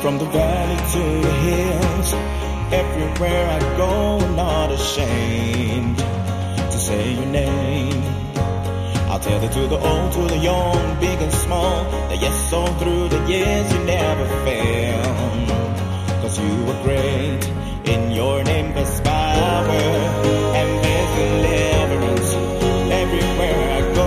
From the valley to the hills, everywhere I go, not ashamed to say your name. I'll tell it to the old, to the young, big and small, that yes, all through the years you never failed. 'Cause you were great, in your name there's power, and there's deliverance everywhere I go.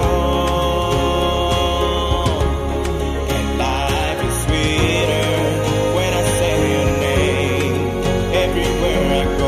And life is sweeter when I say your name, everywhere I go.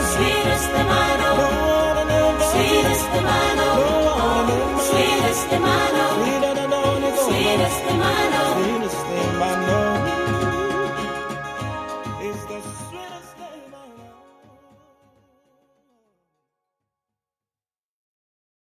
Sweetest the